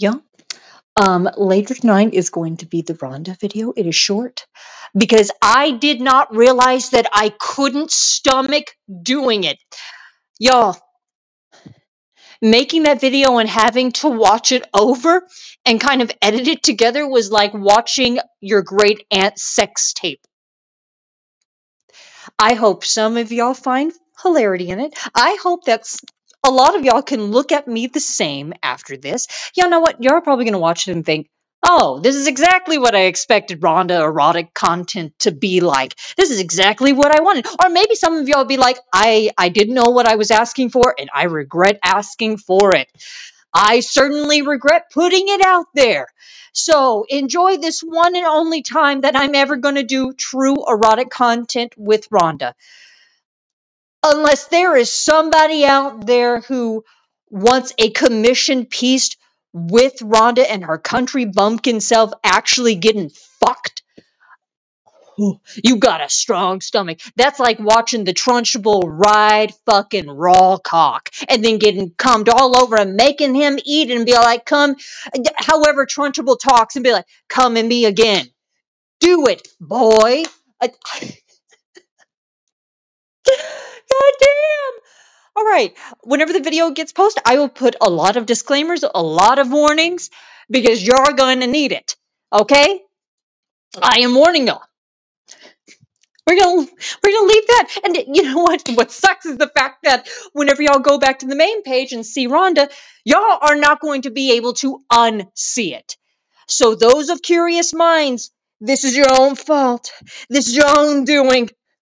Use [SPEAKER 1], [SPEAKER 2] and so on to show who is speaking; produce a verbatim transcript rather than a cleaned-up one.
[SPEAKER 1] Yeah. Um, later tonight is going to be the Rhonda video. It is short because I did not realize that I couldn't stomach doing it. Y'all, making that video and having to watch it over and kind of edit it together was like watching your great aunt's sex tape. I hope some of y'all find hilarity in it. I hope that's a lot of y'all can look at me the same after this. Y'all know what? You're probably going to watch it and think, oh, this is exactly what I expected Rhonda erotic content to be like. This is exactly what I wanted. Or maybe some of y'all will be like, I, I didn't know what I was asking for and I regret asking for it. I certainly regret putting it out there. So enjoy this one and only time that I'm ever going to do true erotic content with Rhonda. Unless there is somebody out there who wants a commission piece with Rhonda and her country bumpkin self actually getting fucked. You got a strong stomach. That's like watching the Trunchbull ride fucking raw cock and then getting cummed all over and making him eat and be like, come, however Trunchbull talks and be like, come and me again. Do it, boy. I, God damn. All right. Whenever the video gets posted, I will put a lot of disclaimers, a lot of warnings, because you're going to need it. Okay? I am warning y'all. We're gonna we're gonna leave that. And you know what? What sucks is the fact that whenever y'all go back to the main page and see Rhonda, y'all are not going to be able to unsee it. So those of curious minds, this is your own fault. This is your own doing.